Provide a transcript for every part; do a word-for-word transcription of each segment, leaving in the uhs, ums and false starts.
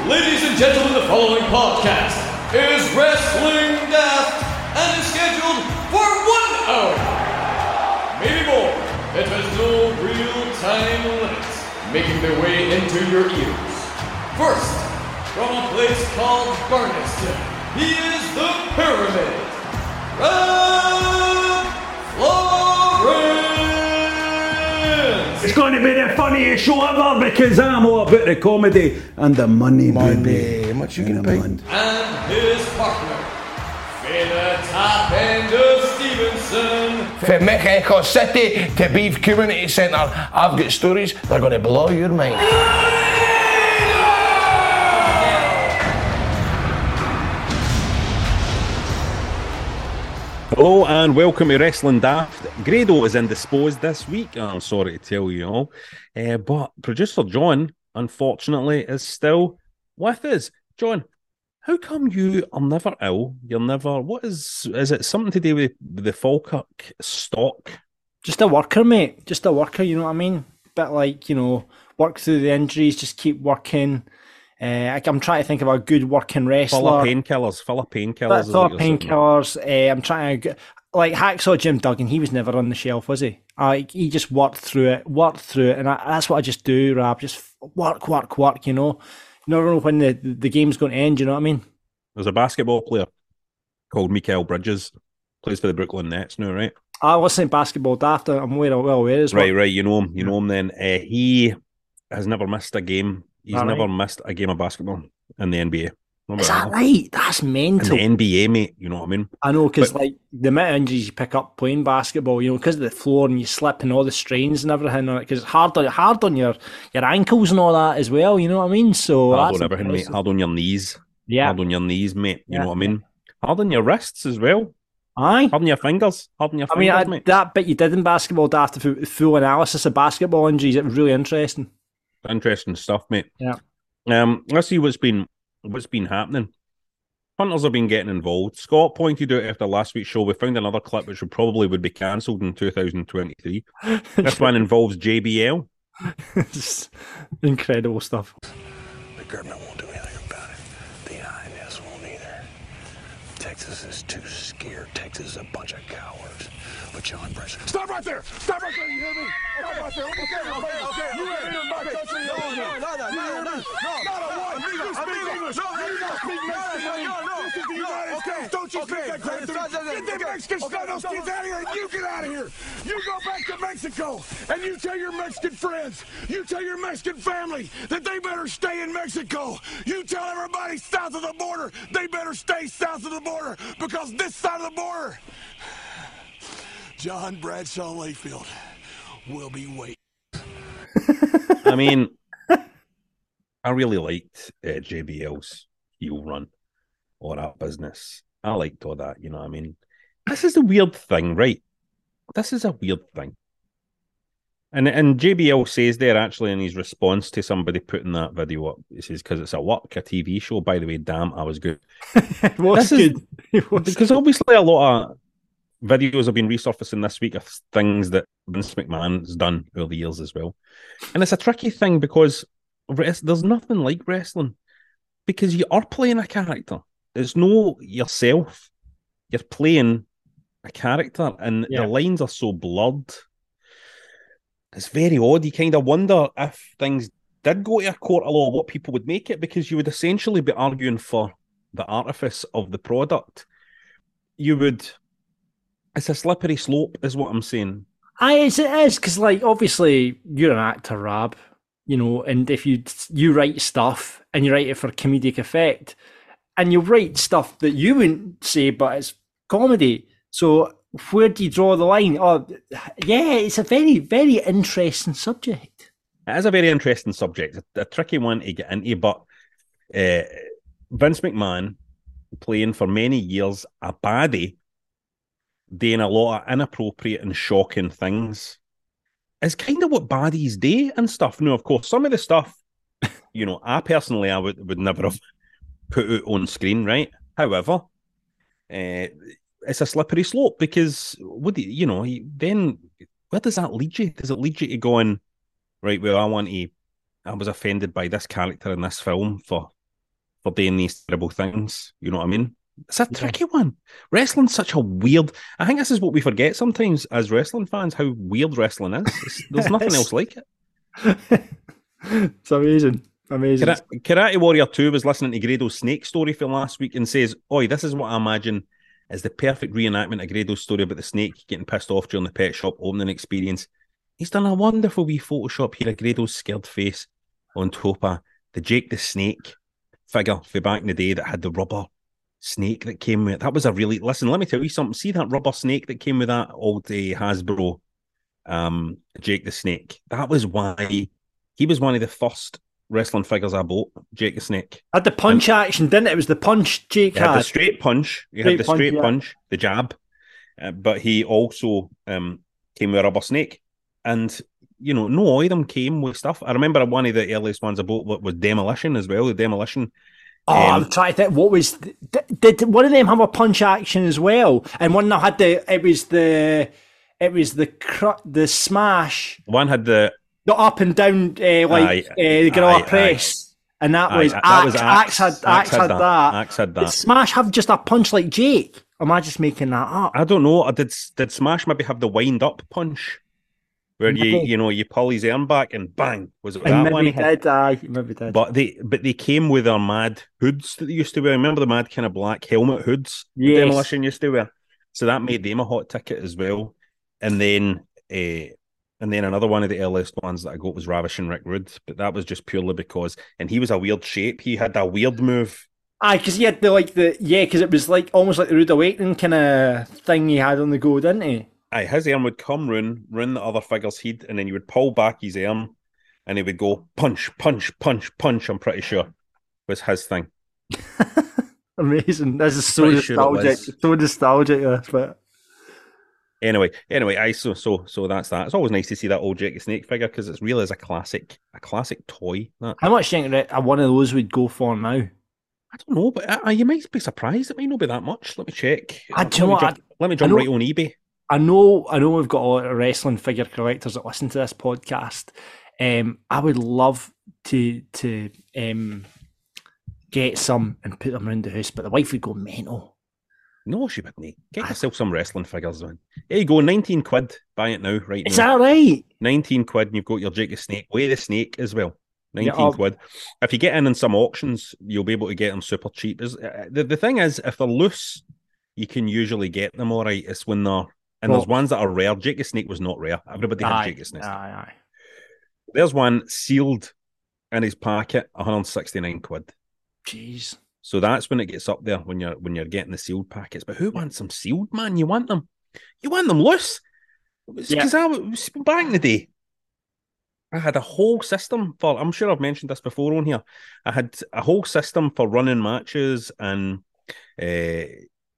Ladies and gentlemen, the following podcast is Wrestling Daft and is scheduled for one hour. Maybe more. It has no real time limits, making their way into your ears. First, from a place called Barneston, he is the Pyramid. Red Florence! It's going to be the funniest show ever because I'm all about the comedy and the money, Money. baby. How much you gonna pay? And his partner, Fela Top Ender Stevenson. From Mexico City to Beef Community Centre, I've got stories that are going to blow your mind. Hello and welcome to Wrestling Daft. Grado is indisposed this week, I'm sorry to tell you all. Uh, but producer John, unfortunately, is still with us. John, how come you are never ill? You're never... What is... Is it something to do with the Falkirk stock? Just a worker, mate. Just a worker, you know what I mean? Bit like, you know, work through the injuries, just keep working. Uh, I'm trying to think of a good working wrestler. Full of painkillers. Full of painkillers. That's all painkillers. Uh, I'm trying to... Like, Hacksaw Jim Duggan, he was never on the shelf, was he? Uh, he just worked through it, worked through it, and I, that's what I just do, Rab. Just work, work, work, you know? You never know when the, the game's going to end, you know what I mean? There's a basketball player called Mikael Bridges. Plays for the Brooklyn Nets now, right? I wasn't basketball daft. I'm aware, well aware as well. Right, right. You know him. You know him then. Uh, he has never missed a game. He's All never right. missed a game of basketball in the N B A. Remember Is that right? That's In mental. the N B A, mate. You know what I mean? I know, because But- like the amount of injuries you pick up playing basketball, you know, because of the floor and you slip and all the strains and everything on it, because it's hard on hard on your, your ankles and all that as well. You know what I mean? So Hard that's on everything, mate. impressive. Hard on your knees. Yeah, Hard on your knees, mate. You Yeah, know what I mean? Hard on your wrists as well. aye. Hard on your fingers. Hard on your I fingers, mean, I, mate. that bit you did in basketball, daft the full- full analysis of basketball injuries. It was really interesting. Interesting stuff, mate. Yeah. Um, let's see what's been what's been happening. Hunters have been getting involved. Scott pointed out after last week's show, we found another clip which would probably would be cancelled in two thousand twenty-three. This one involves J B L. It's incredible stuff. The government won't do anything about it. The I N S won't either. Texas is too scared. Texas is a bunch of cowards. But John Brett... Stop right there! Stop right there, you hear me? Stop right there. Okay, okay, okay. You ain't in my country. No, no, no, no, no, no, no. Not a one. You speak English. You don't speak Mexican. This is the United States. Don't you speak that crap to me. Get the Mexican Stanos kids out of here and you get out of here. You go back to Mexico and you tell your Mexican friends, you tell your Mexican family that they better stay in Mexico. You tell everybody south of the border they better stay south of the border because this side of the border, John Bradshaw Layfield will be waiting. I mean, I really liked uh, J B L's heel run or that business. I liked all that, you know what I mean? This is a weird thing, right? This is a weird thing. And and J B L says there actually in his response to somebody putting that video up, he says, because it's a work, a T V show, by the way, damn, I was good. It was This is- good. It was Because obviously a lot of videos have been resurfacing this week of things that Vince McMahon's done over the years as well. And it's a tricky thing because res- there's nothing like wrestling because you are playing a character. It's no yourself. You're playing a character and Yeah. the lines are so blurred. It's very odd. You kind of wonder if things did go to a court of law, what people would make it, because you would essentially be arguing for the artifice of the product. You would... It's a slippery slope, is what I'm saying. Aye, it's, it is, because, like, obviously, you're an actor, Rab, you know, and if you you write stuff and you write it for comedic effect, and you write stuff that you wouldn't say, but it's comedy. So where do you draw the line? Oh, yeah, it's a very, very interesting subject. It is a very interesting subject, a, a tricky one to get into, but uh, Vince McMahon playing for many years a baddie, doing a lot of inappropriate and shocking things, is kind of what baddies do and stuff. Now, of course, some of the stuff, you know, I personally, I would, would never have put out on screen, right? However, uh, it's a slippery slope because, what do you, you know, then where does that lead you? Does it lead you to going, right, well, I want to, I was offended by this character in this film for for doing these terrible things. You know what I mean? It's a tricky one. Wrestling's such a weird. I think this is what we forget sometimes as wrestling fans, how weird wrestling is. It's, there's nothing else like it. It's amazing. Amazing. Karate, Karate Warrior two was listening to Grado's Snake story from last week and says, Oi, this is what I imagine is the perfect reenactment of Grado's story about the snake getting pissed off during the pet shop opening experience. He's done a wonderful wee Photoshop here of Grado's scared face on top of the Jake the Snake figure for back in the day that had the rubber snake that came with it. That was a really... Listen, let me tell you something. See that rubber snake that came with that old uh, Hasbro um, Jake the Snake? That was why he was one of the first wrestling figures I bought, Jake the Snake. Had the punch and action, didn't it? It was the punch Jake had. had. The straight punch. He straight had the punch, straight yeah. punch, the jab. Uh, but he also um, came with a rubber snake. And, you know, no all of them came with stuff. I remember one of the earliest ones I bought was Demolition as well, the Demolition. Oh, um, I'm trying to think. What was... Did, did one of them have a punch action as well? And one that had the... It was the... It was the cr- the smash... One had the... The up and down, uh, like, Aye, uh, the gorilla aye, press. aye. And that Aye, was, that Axe, was Axe, Axe. had, Axe Axe had had that. that. Axe had Did that. Smash have just a punch like Jake? Or am I just making that up? I don't know. Did did Smash maybe have the wind up punch, where you Maybe. you know you pull his arm back and bang? Was it And that one? maybe he had? did, aye, maybe did. But they but they came with their mad hoods that they used to wear. Remember the mad kind of black helmet hoods Yes. Demolition used to wear? So that made them a hot ticket as well. And then uh, and then another one of the earliest ones that I got was Ravishing Rick Rude, but that was just purely because, and he was a weird shape. He had a weird move. Aye, because he had the, like, the, yeah, because it was like, almost like the Rude Awakening kind of thing he had on the go, didn't he? Aye, his arm would come round, round the other figure's head, and then you would pull back his arm, and he would go punch, punch, punch, punch. I'm pretty sure was his thing. Amazing. This is so Pretty sure it nostalgic. was. So nostalgic, this, but... Anyway, anyway, I so so so that's that. It's always nice to see that old Jake the Snake figure because it's really is a classic, a classic toy. That How much do you think that one of those would go for now? I don't know, but uh, you might be surprised. It might not be that much. Let me check. I let, do you me know what, jump, let me jump know- right on eBay. I know, I know we've got a lot of wrestling figure collectors that listen to this podcast. Um, I would love to to um, get some and put them around the house, but the wife would go mental. No, she wouldn't. Get yourself some wrestling figures, man. There you go, nineteen quid. Buy it now, right Is now. that right? nineteen quid, and you've got your Jake the Snake. Way the Snake as well. nineteen Yeah, I'll- quid. If you get in in some auctions, you'll be able to get them super cheap. Is uh, the, the thing is, if they're loose, you can usually get them all right. It's when they're, and Well- there's ones that are rare. Jake the Snake was not rare. Everybody had Aye, Jake the Snake. aye, aye. There's one sealed in his packet, one hundred sixty-nine quid. Jeez. So that's when it gets up there when you're when you're getting the sealed packets. But who wants them sealed, man? You want them, you want them loose. Because I was back in the day, I had a whole system for. I'm sure I've mentioned this before on here. I had a whole system for running matches and uh,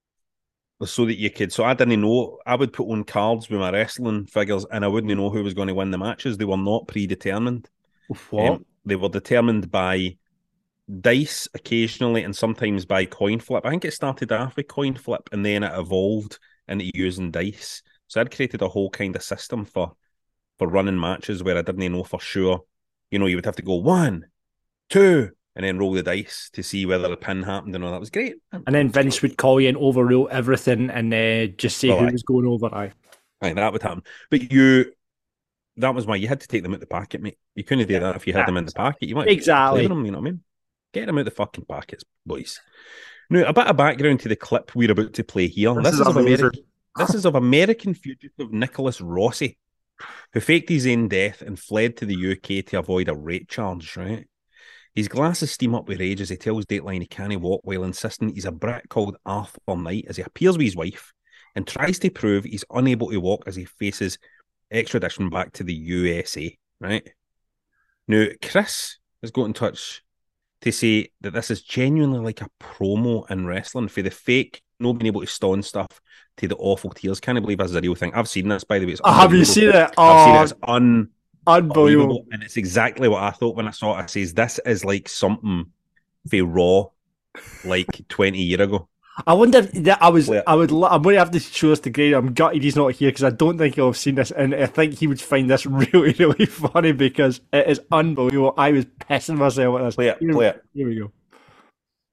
so that you could. So I didn't know. I would put on cards with my wrestling figures, and I wouldn't know who was going to win the matches. They were not predetermined. What? Um, they were determined by dice occasionally and sometimes by coin flip. I think it started off with coin flip and then it evolved into using dice. So I'd created a whole kind of system for for running matches where I didn't know for sure. You know, you would have to go one, two, and then roll the dice to see whether the pin happened and all. That was great. And then Vince would call you and overrule everything and uh, just say Well, who aye. was going over. Aye. Right, that would happen. But you, that was why you had to take them out the packet, mate. You couldn't do that if you had them in the packet. You might Exactly. play them, you know what I mean? Get them out the fucking packets, boys. Now, a bit of background to the clip we're about to play here. This, This is, is of amazing. American. This is of American fugitive Nicholas Rossi, who faked his own death and fled to the U K to avoid a rape charge. Right? His glasses steam up with rage as he tells Dateline he can't walk while insisting he's a Brit called Arthur Knight as he appears with his wife and tries to prove he's unable to walk as he faces extradition back to the U S A. Right? Now, Chris has got in touch to say that this is genuinely like a promo in wrestling for the fake, not being able to stone stuff to the awful tears. Can't believe this is a real thing. I've seen this, by the way. It's Oh, have you unbelievable. seen it? I've Oh, seen it. It's unbelievable. unbelievable. And it's exactly what I thought when I saw it. I says, this is like something for Raw, like twenty years ago. I wonder if that I was. Where- I would. lo- I'm going to have to show us to Graham. I'm gutted he's not here because I don't think he'll have seen this, and I think he would find this really, really funny because it is unbelievable. I was pissing myself at this. Play it, Here, play it. here we go.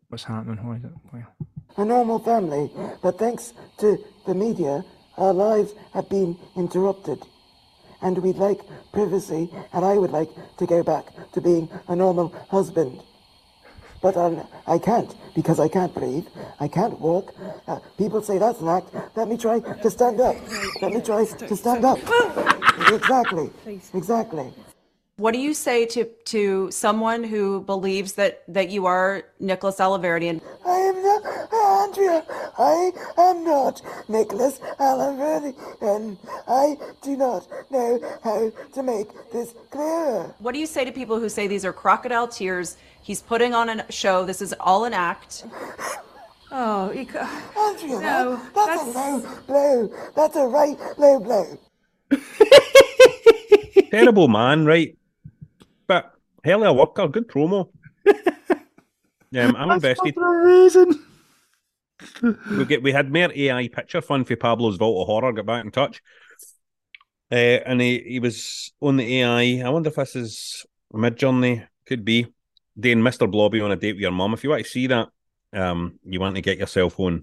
What's happening? Why is it? Why? A normal family, but thanks to the media, our lives have been interrupted. And we'd like privacy, and I would like to go back to being a normal husband. But um, I can't, because I can't breathe, I can't walk. Uh, people say that's an act. Let me try to stand up. Let me try to stand up. Exactly, exactly. What do you say to, to someone who believes that, that you are Nicholas Alaverdi? I am not, Andrea, I am not Nicholas Alaverdi, and I do not know how to make this clearer. What do you say to people who say these are crocodile tears? He's putting on a show. This is all an act. Oh, you co- Andrea, no, that's, that's a low blow. That's a right low blow. Terrible man, right? But hell of a worker, good promo. Um, I'm invested. Amazing. We get we had more A I picture fun for Pablo's Vault of Horror. Got back in touch, uh, and he, he was on the A I. I wonder if this is Midjourney. Could be. Doing Mister Blobby on a date with your mum. If you want to see that, um, you want to get yourself on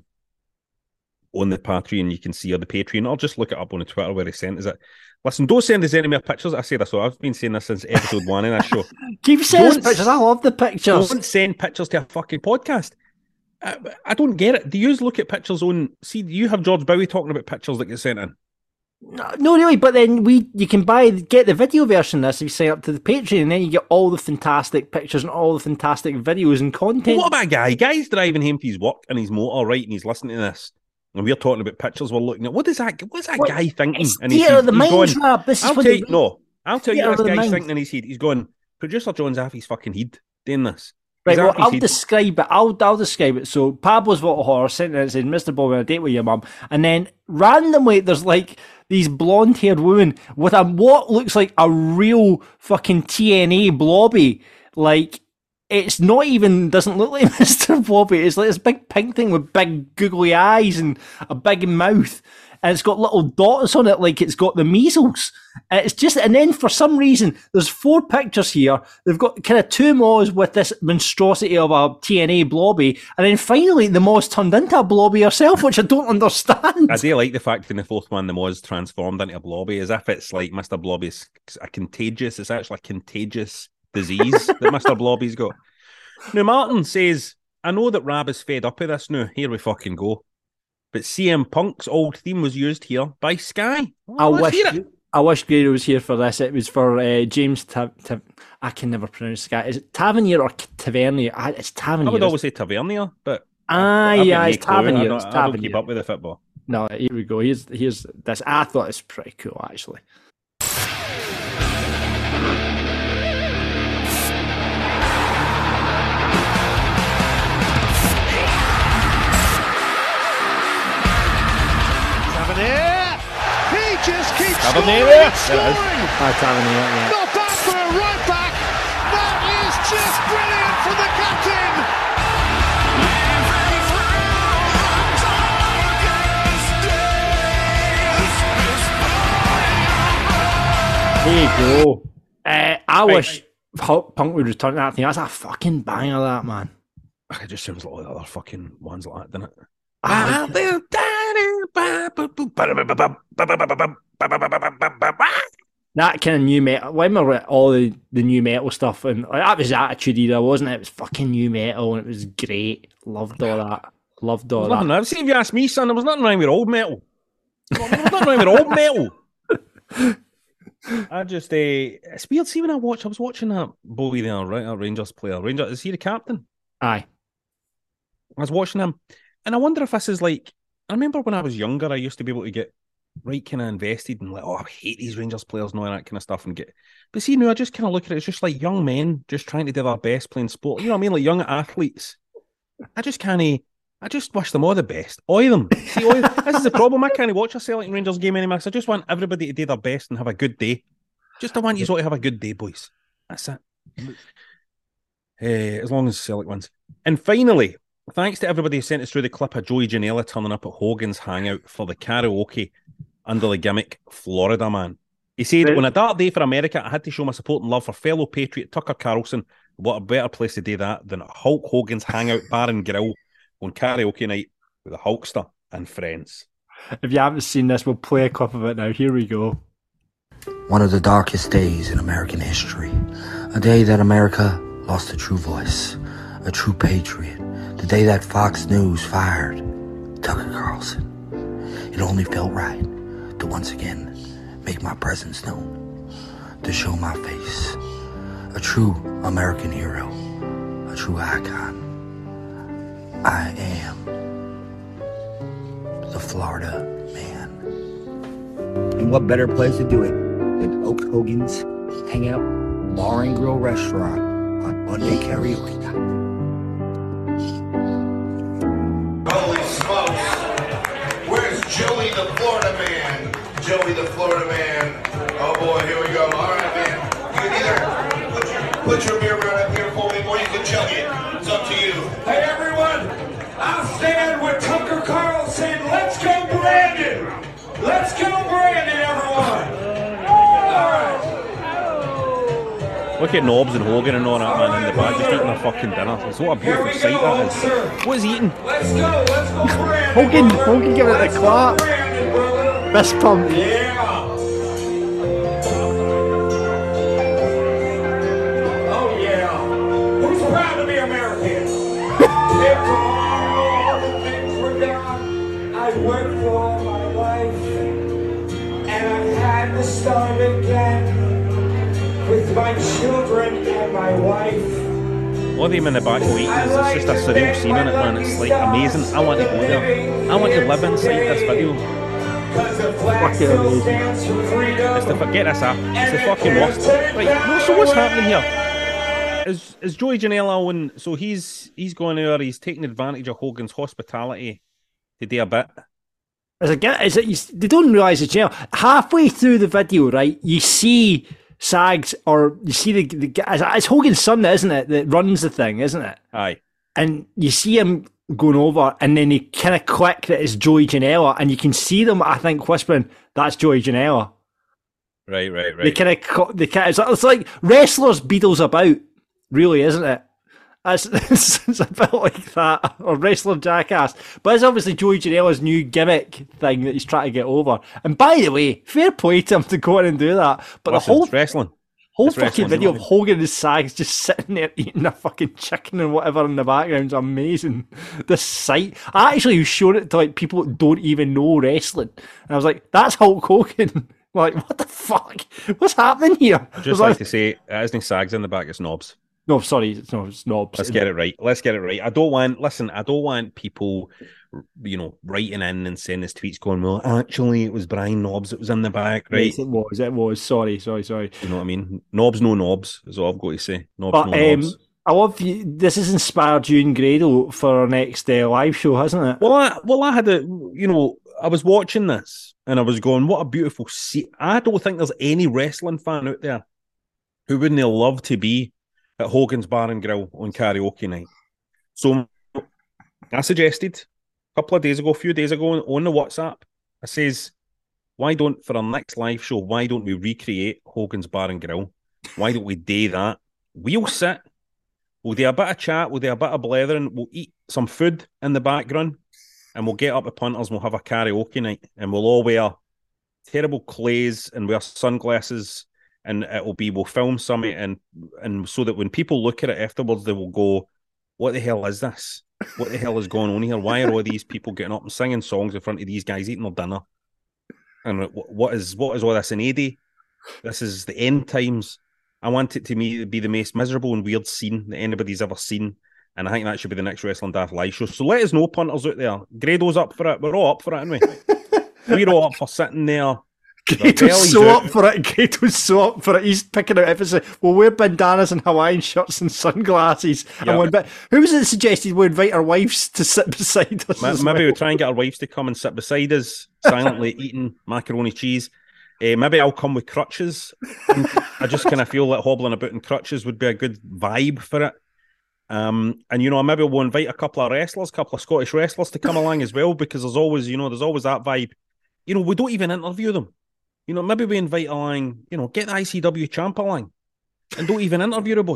on the Patreon. You can see or the Patreon, or just look it up on the Twitter where he sent us it. Listen, don't send us any more pictures. I say this, so I've been saying this since episode one in this show. Keep sending Don't pictures. I love the pictures. Don't send pictures to a fucking podcast. I, I don't get it. Do you look at pictures on? See, do you have George Bowie talking about pictures that get sent in? No, no, really. But then we, you can buy, get the video version of this if you sign up to the Patreon, and then you get all the fantastic pictures and all the fantastic videos and content. What about a guy? Guy's driving home for his work and his motor, right? And he's listening to this. And we're talking about pictures we're looking at. What is that? What's that What? guy thinking? It's And he's, theatre of the he's mind, going, Rob. This is I'll what tell the- you, no, I'll tell you theatre what of this the guy's mind. thinking in his head. He's going, Producer John's off his fucking head doing this. Right, He's well, off his I'll head. describe it. I'll, I'll describe it. So, Pablo's Vault of Horror sent it and said, Mister Bobby on a date with your mum. And then, randomly, there's like these blonde-haired women with a what looks like a real fucking T N A blobby. Like, it's not even, doesn't look like Mister Blobby. It's like this big pink thing with big googly eyes and a big mouth. And it's got little dots on it like it's got the measles. And it's just, and then for some reason, there's four pictures here. They've got kind of two moths with this monstrosity of a T N A blobby. And then finally, the moth's turned into a blobby herself, which I don't understand. I do like the fact in the fourth one, the Moz transformed into a blobby, as if it's like Mister Blobby's a contagious, it's actually a contagious disease that Mister Blobby's got. Now, Martin says, I know that Rab is fed up of this now. Here we fucking go. But C M Punk's old theme was used here by Sky. I Well, let's wish hear it. I wish Grado was here for this. It was for uh, James Ta- Ta- I can never pronounce Sky. Is it Tavernier or Tavernier? Ah, It's Tavernier. I would always say Tavernier, but Ah, I've got yeah, no it's clue. I Tavernier. don't, It's I don't keep Tavernier. up with the football. No, here we go. Here's here's this. I thought it's pretty cool actually. Tavernier! He just keeps Tavernier! scoring and There it is. scoring! Ah, Tavernier, yeah. Not bad for a right back! That is just brilliant from the captain! There you go. Uh, I wish Hulk Punk would return to that thing. That's a fucking banger, that man. It just sounds like all the other fucking ones like that, doesn't it? Ah, that kind of new metal. When we were at all the, the new metal stuff, and like, that was Attitude Era, wasn't it? It was fucking new metal, and it was great. Loved all that. Loved all Nothing, that. I've seen if you ask me, son, there was nothing wrong with old metal. There was nothing wrong with old metal. I just, uh, it's weird. See, when I watch, I was watching that Bowie there, right? That Rangers player. Rangers, is he the captain? Aye. I was watching him, and I wonder if this is like, I remember when I was younger, I used to be able to get right kind of invested and like, oh, I hate these Rangers players and all that kind of stuff. And get, but see, now I just kind of look at it, it's just like young men just trying to do their best playing sport. You know what I mean? Like young athletes. I just can't, I just wish them all the best. All of them. See, all, this is the problem. I can't watch a Celtic and Rangers game anymore because I just want everybody to do their best and have a good day. Just I want you all to have a good day, boys. That's it. Uh, as long as Celtic wins. And finally, thanks to everybody who sent us through the clip of Joey Janela turning up at Hogan's hangout for the karaoke under the gimmick Florida Man. He said, Right. on a dark day for America, I had to show my support and love for fellow patriot Tucker Carlson What a better place to do that than Hulk Hogan's Hangout Bar and Grill on karaoke night with the Hulkster and friends. If you haven't seen this, we'll play a clip of it now. Here we go. One of the darkest days in American history. A day that America lost a true voice, a true patriot. The day that Fox News fired Tucker Carlson. It only felt right to once again make my presence known, to show my face. A true American hero, a true icon. I am the Florida Man. And what better place to do it than Hulk Hogan's Hangout Bar and Grill Restaurant on Monday Karaoke Night. Holy smokes! Where's Joey the Florida Man? Joey the Florida Man. Oh boy, here we go. All right, man. You can either put your beer right up here for me, or you can chug it. It's up to you. Hey everyone, I'll stand with Tucker Carlson. Let's go Brandon. Let's go Brandon, everyone. All right. Look at Knobs and Hogan and all that, man, in the back, just eating their fucking dinner. It's what a beautiful sight that is. What is he eating? Let's go, let's go Brandon. Hogan, Hogan giving it a clap. Fist pump. Yeah. Oh yeah. Who's proud to be American? If tomorrow all the things were done, I'd work for all my life, and I've had to start again with my children and my wife. All of them in the back waiting, it's just a surreal scene in it, man. It's like amazing. I want to go there. I want to live inside this video. Fucking amazing. It's to forget this app. It's the fucking worst. Right, so what's happening here? Is is Joey Janela on? So he's he's going there. He's taking advantage of Hogan's hospitality to do a bit. As a, is it? You, they don't realise it's jail. Halfway through the video, right? You see Sags, or you see the, the it's Hogan's son, isn't it? That runs the thing, isn't it? Aye. And you see him going over, and then they kind of click that it's Joey Janela, and you can see them, I think, whispering, "That's Joey Janela." Right, right, right. They kind of, they kind of, it's like wrestlers Beatles about, really, isn't it? It's, it's, it's a bit like that, or wrestler jackass. But it's obviously Joey Janela's new gimmick thing that he's trying to get over. And by the way, fair play to him to go in and do that. But Listen, the whole it's wrestling, whole it's fucking wrestling, video you know of Hogan and Sags just sitting there eating a fucking chicken and whatever in the background is amazing. The sight. I actually showed it to like people that don't even know wrestling, and I was like, "That's Hulk Hogan." Like, what the fuck? What's happening here? Just like to say, it isn't Sags in the back, it's Knobs. No, sorry, it's no, it's Knobs. Let's get it right. Let's get it right. I don't want, listen, I don't want people, you know, writing in and sending us tweets going, well, actually, it was Brian Knobs that was in the back, right? Yes, it was, it was. Sorry, sorry, sorry. You know what I mean? Knobs, no knobs, is all I've got to say. Knobs, But no um, knobs. I love you. This has inspired you and Grado for our next uh, live show, hasn't it? Well, I, well, I had a, you know, I was watching this and I was going, what a beautiful scene. I don't think there's any wrestling fan out there who wouldn't love to be at Hogan's Bar and Grill on karaoke night. So I suggested a couple of days ago, a few days ago on the WhatsApp, I says, why don't, for our next live show, why don't we recreate Hogan's Bar and Grill? Why don't we do that? We'll sit, we'll do a bit of chat, we'll do a bit of blethering, we'll eat some food in the background, and we'll get up at Punters and we'll have a karaoke night, and we'll all wear terrible clays and wear sunglasses, and it'll be, we'll film something, and and so that when people look at it afterwards, they will go, what the hell is this? What the hell is going on here? Why are all these people getting up and singing songs in front of these guys eating their dinner? And what is what is all this in A D? This is the end times. I want it to me to be the most miserable and weird scene that anybody's ever seen. And I think that should be the next Wrestling Daft live show. So let us know, punters out there. Grado's up for it. We're all up for it, aren't we? We're all up for sitting there. Grato's so out. up for it. Grato's so up for it. He's picking out episodes. We'll wear bandanas and Hawaiian shirts and sunglasses. Yep. And one bit. Who was it suggested we invite our wives to sit beside us? Maybe well? we'll try and get our wives to come and sit beside us, silently eating macaroni cheese. Uh, maybe I'll come with crutches. I just kind of feel like hobbling about in crutches would be a good vibe for it. Um, and you know, maybe we'll invite a couple of wrestlers, a couple of Scottish wrestlers to come along as well, because there's always, you know, there's always that vibe. You know, we don't even interview them. You know, maybe we invite along, you know, get the I C W champ along and don't even interview the boy.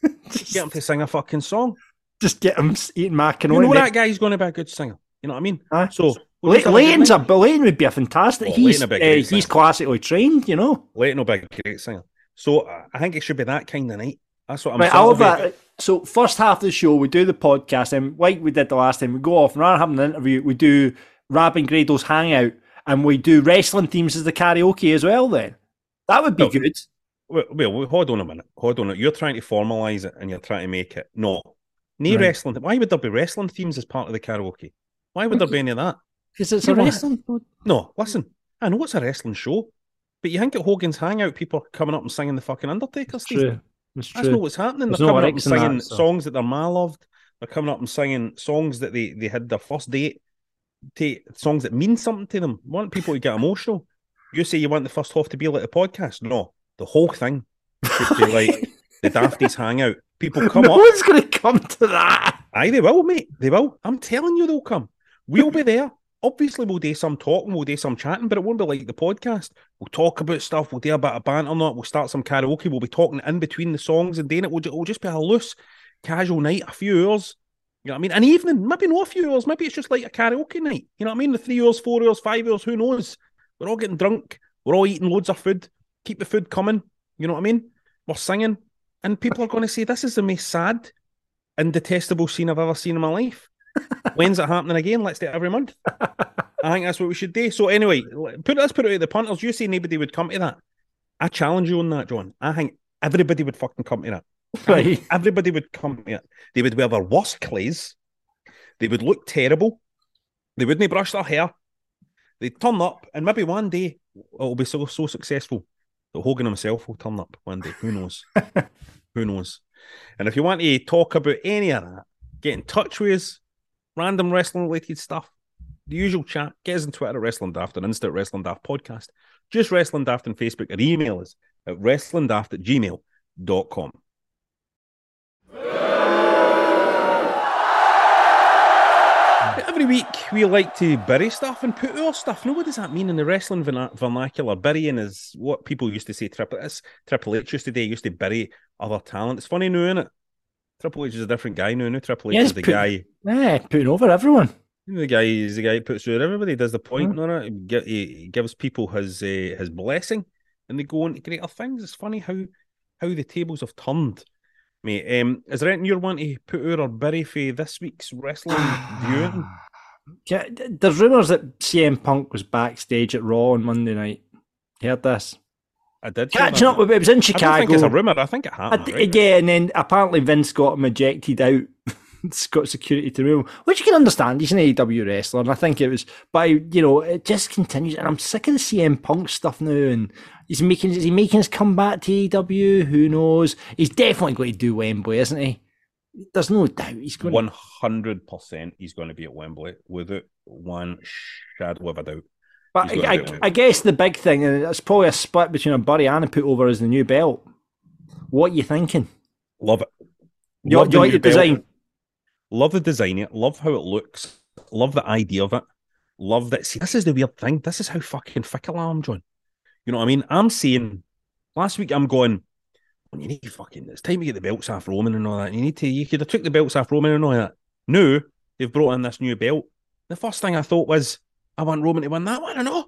Get him to sing a fucking song. Just get him eating macaroni. You know that guy's going to be a good singer. You know what I mean? Huh? So Le- Leighton's a Leighton would be a fantastic. Oh, he's Leighton would be a uh, great he's singer. classically trained, you know. Leighton will be a great singer. So uh, I think it should be that kind of night. That's what I'm Right, saying. I love that. So first half of the show, we do the podcast, and like we did the last time, we go off and rather than having an interview, we do Rab and Grado's hangout, and we do wrestling themes as the karaoke as well. Then that would be Well, good. Well, well, hold on a minute. Hold on. You're trying to formalise it and you're trying to make it. No. No Right. wrestling. Why would there be wrestling themes as part of the karaoke? Why would there be any of that? Because it's You a know, wrestling. No, listen. I know it's a wrestling show, but you think at Hogan's Hangout, people are coming up and singing the fucking Undertaker's theme? True. It's That's true. not what's happening. There's They're no coming up and lyrics in that, singing so- songs that their ma loved. They're coming up and singing songs that they, they had their first date. To, songs that mean something to them. Want people to get emotional. You say you want the first half to be like the podcast. No, the whole thing should be like the Dafties Hangout. People come no up. one's going to come to that. Aye, they will, mate. They will. I'm telling you, they'll come. We'll be there. Obviously, we'll do some talking, we'll do some chatting, but it won't be like the podcast. We'll talk about stuff, we'll do a bit of banter, not. We'll start some karaoke, we'll be talking in between the songs and doing it. We'll, ju- it'll just be a loose, casual night, a few hours. You know what I mean? An evening, maybe not a few hours. Maybe it's just like a karaoke night. You know what I mean? The three hours, four hours, five hours, who knows? We're all getting drunk. We're all eating loads of food. Keep the food coming. You know what I mean? We're singing. And people are going to say, this is the most sad and detestable scene I've ever seen in my life. When's it happening again? Let's do it every month. I think that's what we should do. So anyway, put let's put it out the punters. You say nobody would come to that. I challenge you on that, John. I think everybody would fucking come to that. I think everybody would come to it. They would wear their worst clothes. They would look terrible. They wouldn't brush their hair. They'd turn up, and maybe one day it'll be so so successful that Hogan himself will turn up one day. Who knows? Who knows? And if you want to talk about any of that, get in touch with us. Random wrestling related stuff. The usual chat. Get us on Twitter at Wrestling Daft and Insta at Wrestling Daft Podcast. Just Wrestling Daft on Facebook, or email us at wrestlingdaft at gmail dot com. Every week we like to bury stuff and put our stuff. Now, what does that mean in the wrestling verna- vernacular? Burying is what people used to say. Triple, it's Triple H used to do. He used to bury other talent. It's funny now, isn't it? Triple H is a different guy now. Now Triple H Yeah, is the put- guy. Yeah, putting over everyone. The guy is the guy who puts through everybody. Does the point on it? He gi- He gives people his uh, his blessing, and they go on to greater things. It's funny how how the tables have turned, mate. Um, is there anything you want to put out or bury for this week's wrestling viewing? Yeah, there's rumours that C M Punk was backstage at Raw on Monday night. You heard this? I did. hear Catching that. up with it was in I Chicago. don't think it's a rumor. I think it I happened. d- right? Yeah, and then apparently Vince got him ejected out. It's got security to remove him, which you can understand. He's an A E W wrestler, and I think it was. But I, you know, it just continues, and I'm sick of the C M Punk stuff now. And he's making is he making his comeback to A E W? Who knows? He's definitely going to do Wembley, isn't he? There's no doubt he's going. One hundred percent, he's going to be at Wembley without one shadow of a doubt. But He's I, gonna be at I, I guess the big thing, and it's probably a split between a Bury and a put over, is the new belt. What are you thinking? Love it. You, Love you like new the belt. design? Love the design. It. Love how it looks. Love the idea of it. Love that. See, this is the weird thing. This is how fucking fickle I am, John. You know what I mean? I'm saying last week I'm going, well, you need fucking, it's time to get the belts off Roman and all that. You need to, you could have took the belts off Roman and all that. No, they've brought in this new belt. The first thing I thought was, I want Roman to win that one, I know.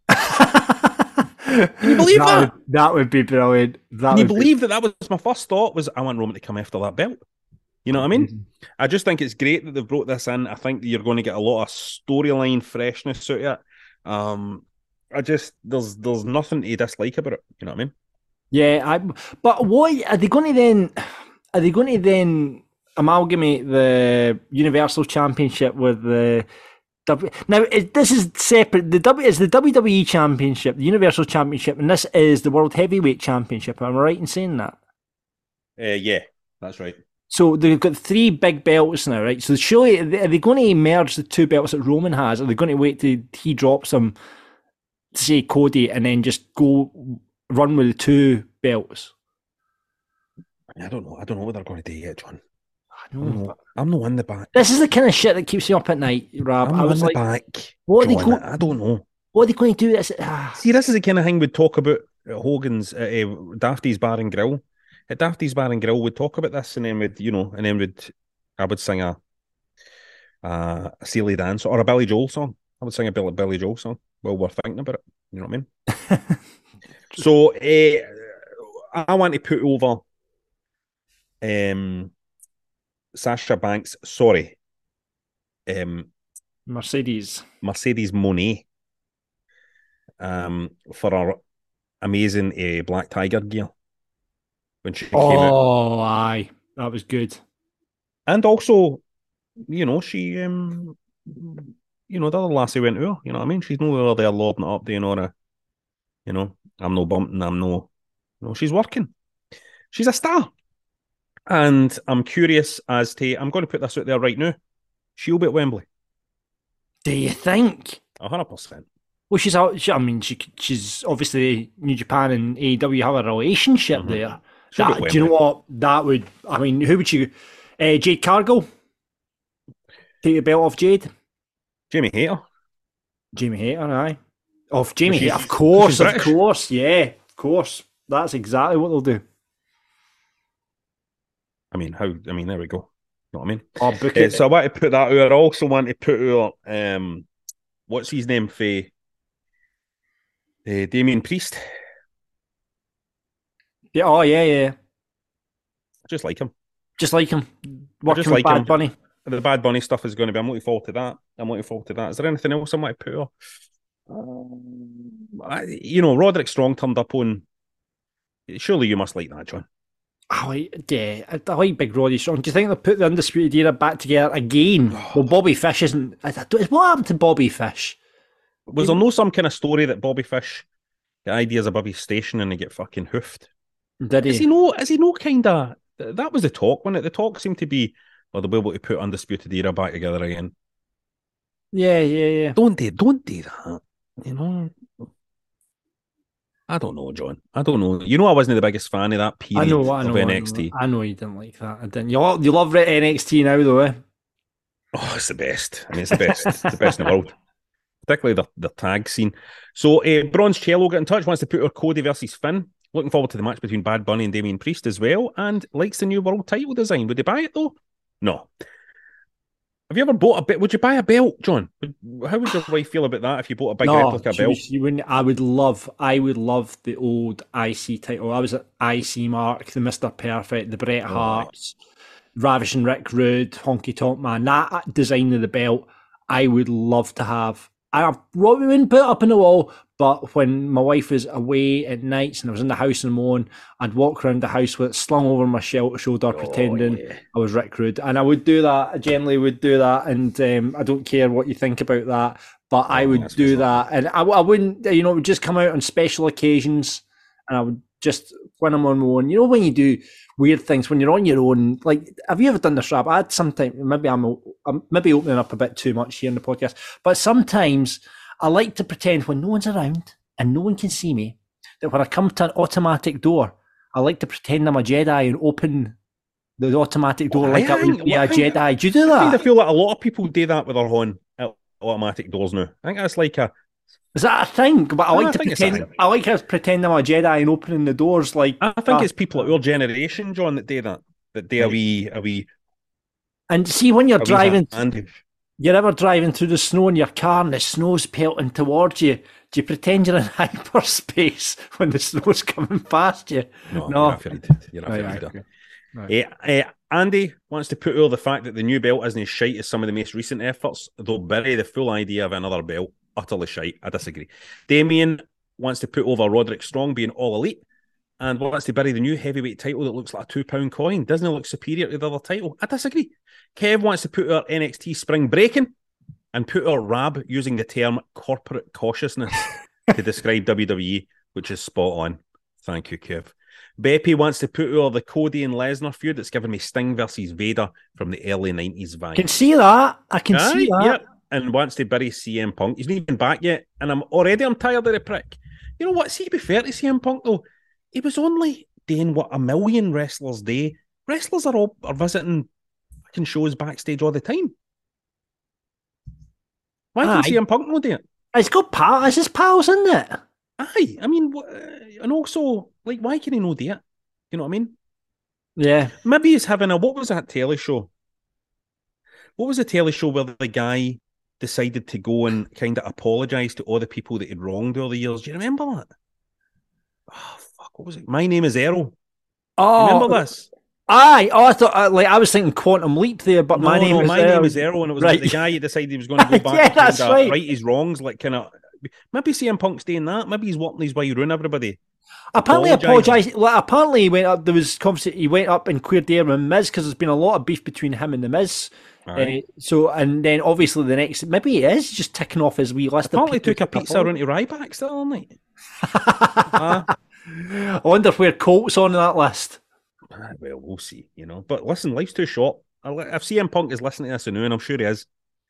Can you believe that? that? Would, that would be brilliant. That Can you would be- believe that that was my first thought was, I want Roman to come after that belt. You know what I mean? Mm-hmm. I just think it's great that they've brought this in. I think that you're going to get a lot of storyline freshness out of it. Um, I just, there's there's nothing to dislike about it. You know what I mean? Yeah, I, but what are they going to then? Are they going to then amalgamate the Universal Championship with the W? Now is, this is separate. The W is the W W E Championship, the Universal Championship, and this is the World Heavyweight Championship. Am I right in saying that? Uh, yeah, that's right. So they've got three big belts now, right? So surely are they going to merge the two belts that Roman has? Or are they going to wait till he drops them, say Cody, and then just go run with the two belts? I don't know. I don't know what they're going to do yet, John. I I'm not, I'm not in the back. This is the kind of shit that keeps you up at night, Rob. I'm I not was in like, the back. what are they John. going? I don't know. What are they going to do? This? Ah. See, this is the kind of thing we'd talk about at Hogan's, uh, uh, Dafty's Bar and Grill. at Dafty's Bar and Grill would talk about this, and then would you know, and then would I would sing a uh, a Sealy dance or a Billy Joel song. I would sing a Billy Billy Joel song while we're thinking about it. You know what I mean? So uh, I want to put over um, Sasha Banks. Sorry, um, Mercedes Mercedes Moné um, for our amazing uh, Black Tiger gear when she came out. Oh, aye, that was good. And also, you know, she, um, you know, the other lassie went to her. You know what I mean? She's nowhere there lobbing it up, doing all a, you know, I'm no bumping, I'm no, you know, she's working. She's a star. And I'm curious as to, I'm going to put this out there right now. She'll be at Wembley. Do you think? one hundred percent. Well, she's out. She, I mean, she she's obviously New Japan and A E W have a relationship mm-hmm. there. That, do you know what? That would. I mean, who would you? Uh, Jade Cargill. Take the belt off Jade. Jamie Hayter. Jamie Hayter, aye. Off Jamie Hayter, of course, of course, yeah, of course. That's exactly what they'll do. I mean, how? I mean, there we go. You know what I mean? Oh, book uh, it. So I want to put that out. I also want to put out. Um, what's his name? For uh, Damien Priest. Yeah. Oh, yeah, yeah. Just like him. Just like him. Working just with like Bad him. Bunny. The Bad Bunny stuff is going to be. I'm looking forward to that. I'm looking forward to that. Is there anything else I might put out? Um, I, you know, Roderick Strong turned up on. Surely you must like that, John. I like, yeah, I like Big Roddy Strong. Do you think they'll put the Undisputed Era back together again? Well, Bobby Fish isn't. I, I, what happened to Bobby Fish? Was there no some kind of story that Bobby Fish got ideas above his station and he get fucking hoofed? Did he? Is he no? Is he no kind of? That was the talk, wasn't it? The talk seemed to be, well, they'll be able to put Undisputed Era back together again. Yeah, yeah, yeah. Don't do, don't do that. You know. I don't know, John. I don't know. You know, I wasn't the biggest fan of that period I know, I know, of N X T. I know, I know you didn't like that. I didn't. You love, you love N X T now, though, eh? Oh, it's the best. I mean, it's the best. It's the best in the world. Particularly the, the tag scene. So, uh, Bronze Cello got in touch, wants to put our Cody versus Finn. Looking forward to the match between Bad Bunny and Damien Priest as well, and likes the new world title design. Would they buy it, though? No. Have you ever bought a belt? Would you buy a belt, John? How would your wife feel about that if you bought a big no, replica she belt? Was, you wouldn't. I would love. I would love the old I C title. I was at I C Mark, the Mister Perfect, the Bret Harts, oh. Ravishing Rick Rude, Honky Tonk Man. That design of the belt, I would love to have. I wouldn't put it up on the wall, but when my wife was away at nights and I was in the house and moan, I'd walk around the house with it slung over my shoulder, oh, pretending yeah. I was Rick Rude. And I would do that. I generally would do that. And um, I don't care what you think about that, but oh, I would do that. And I, I wouldn't, you know, it would just come out on special occasions. And I would just, when I'm on my own, you know, when you do weird things, when you're on your own, like, have you ever done this, Rab? I had sometimes, maybe I'm, I'm maybe opening up a bit too much here in the podcast, but sometimes I like to pretend when no one's around and no one can see me, that when I come to an automatic door, I like to pretend I'm a Jedi and open the automatic door well, like I would be well, a Jedi. Do you do that? I kind of feel like a lot of people do that with their own automatic doors now. I think that's like a Is that a thing? But I like I to pretend. I like to pretend I'm a Jedi and opening the doors. Like I think uh, it's people of our generation, John, that do that. That do a wee, a wee. And see when you're driving, you're ever driving through the snow in your car and the snow's pelting towards you. Do you pretend you're in hyperspace when the snow's coming past you? No, no. You're afraid. You're afraid. Right, right, right. Uh, uh, Andy wants to put over the fact that the new belt isn't as shite as some of the most recent efforts, though bury the full idea of another belt. Utterly shite. I disagree. Damien wants to put over Roderick Strong being all elite and wants to bury the new heavyweight title that looks like a two pound coin. Doesn't it look superior to the other title? I disagree. Kev wants to put our N X T spring breaking and put our Rab using the term corporate cautiousness to describe W W E, which is spot on. Thank you, Kev. Beppy wants to put over the Cody and Lesnar feud that's given me Sting versus Vader from the early nineties vibe. I can see that. I can Aye, see that. Yep. And wants to bury C M Punk. He's not even back yet, and I'm already I'm tired of the prick. You know what? See, to be fair to C M Punk though, he was only doing what a million wrestlers do. Wrestlers are all are visiting fucking shows backstage all the time. Why can C M Punk not do it? It's got pals. It's his pals, isn't it? Aye, I mean, and also like, why can he not do it? You know what I mean? Yeah. Maybe he's having a, what was that telly show? What was the telly show where the guy decided to go and kind of apologise to all the people that he'd wronged all the years? Do you remember that? Oh, fuck, what was it? My Name is Earl. Oh, remember this? Aye. Oh, I thought, uh, like, I was thinking Quantum Leap there, but no, my name no, is my Earl. name is Earl, and it was right. like the guy who decided he was going to go back yeah, and that's kind of right. right his wrongs, like kind of. Maybe C M Punk's doing that. Maybe he's working his way around everybody. Apparently, apologised. Like, apparently, he went up. There was conversation. He went up and cleared the air with Miz because there's been a lot of beef between him and the Miz. Uh, so, and then obviously the next, maybe he is just ticking off his wee list. Apparently, of people took a pizza around to Ryback still, all night. uh, I wonder where Colt's on that list. Well, we'll see, you know. But listen, life's too short. If C M Punk is listening to this now, and I'm sure he is,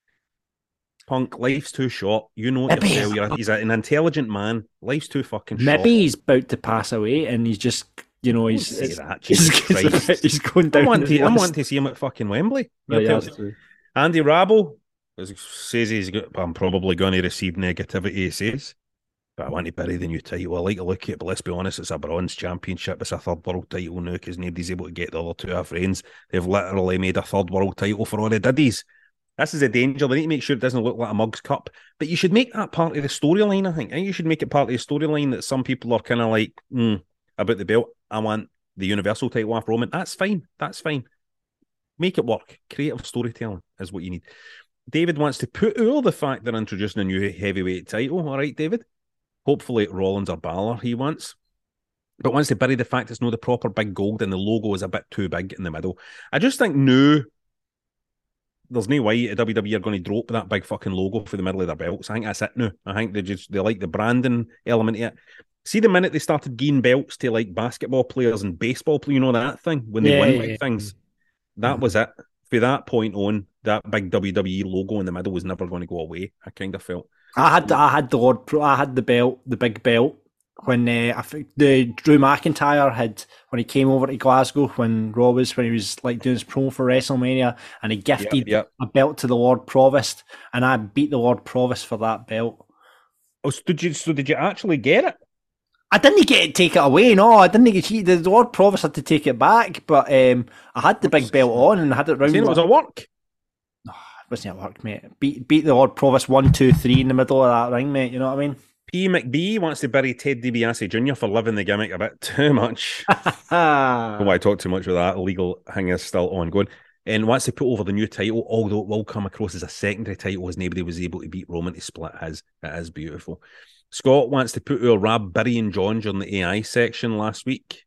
Punk, life's too short. You know it yourself. You're, he's an intelligent man. Life's too fucking short. Maybe he's about to pass away, and he's just, you know, he's say it's, that. he's, Jesus he's going down. I'm wanting, to, I'm list. wanting to see him at fucking Wembley. Yeah, yeah, that's true. Andy Rabble says he's got, I'm probably going to receive negativity, he says. But I want to bury the new title. I like to look at it, but let's be honest, it's a bronze championship. It's a third world title now because nobody's able to get the other two our friends. They've literally made a third world title for all the diddies. This is a danger. They need to make sure it doesn't look like a mug's cup. But you should make that part of the storyline, I think. I think you should make it part of the storyline that some people are kind of like, mm, about the belt. I want the Universal title off Roman. That's fine. That's fine. Make it work. Creative storytelling is what you need. David wants to put out the fact they're introducing a new heavyweight title. All right, David? Hopefully Rollins or Balor he wants. But wants to bury the fact it's not the proper big gold and the logo is a bit too big in the middle. I just think no, there's no way W W E are going to drop that big fucking logo for the middle of their belts. I think that's it now. I think they just they like the branding element of it. See, the minute they started giving belts to like basketball players and baseball players, you know that thing? When they Yeah, win yeah, big yeah. things. That was it. From that point on, that big W W E logo in the middle was never going to go away. I kind of felt. I had I had the Lord Pro, I had the belt, the big belt when uh, I think the Drew McIntyre had when he came over to Glasgow when Raw was when he was like doing his promo for WrestleMania and he gifted Yep, yep. a belt to the Lord Provost and I beat the Lord Provost for that belt. Oh, so did you? So did you actually get it? I didn't get it take it away. No, I didn't get it. The Lord Provost had to take it back, but um, I had the big belt on and I had it round. Saying it was a work. It wasn't a work, mate. Beat beat the Lord Provost one, two, three in the middle of that ring, mate. You know what I mean? P. McBee wants to bury Ted DiBiase Junior for living the gimmick a bit too much. Ah. Don't want to talk too much with that. Legal thing is still ongoing. And wants to put over the new title, although it will come across as a secondary title as nobody was able to beat Roman to split his. It is beautiful. Scott wants to put our Rab burying John during the A I section last week.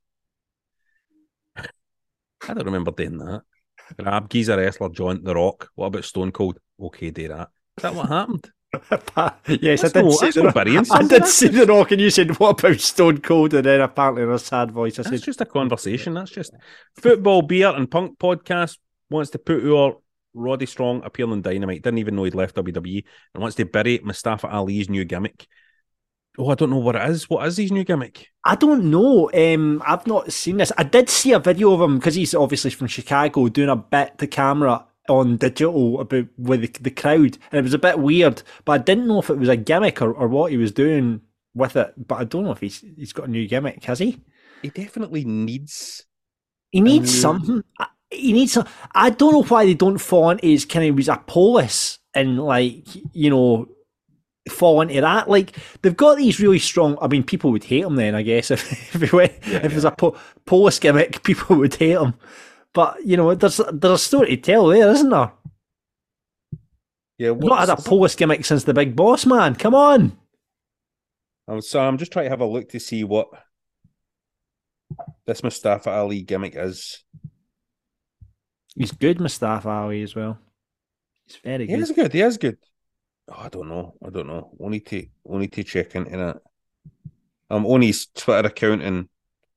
I don't remember doing that. Rab, geezer wrestler, John, The Rock. What about Stone Cold? Okay, do that. Is that what happened? Yes, That's I did no- see that's the no Rock. burying I something, did that's see the Rock, and you said, "What about Stone Cold?" And then apparently in a sad voice, I That's said, just a conversation. That's just Football, Beer and Punk podcast wants to put our Roddy Strong appearing in Dynamite. Didn't even know he'd left W W E and wants to bury Mustafa Ali's new gimmick. Oh, I don't know what it is. What is his new gimmick? I don't know. Um, I've not seen this. I did see a video of him because he's obviously from Chicago doing a bit to camera on digital about with the, the crowd, and it was a bit weird. But I didn't know if it was a gimmick or, or what he was doing with it. But I don't know if he's he's got a new gimmick, has he? He definitely needs. He needs new- something. I- He needs some. I don't know why they don't fall into his kind of he was a polis and like you know. fall into that. Like they've got these really strong. I mean, people would hate him then. I guess if if it, went, Yeah, if it was a po- Polish gimmick, people would hate him. But you know, there's there's a story to tell there, isn't there? Yeah, We've not had a Polish gimmick since the Big Boss Man. Come on. I'm so I'm just trying to have a look to see what this Mustafa Ali gimmick is. He's good, Mustafa Ali as well. He's very He good. is good. He is good. Oh, I don't know. I don't know. We need to we need to check into that. I'm on his Twitter account and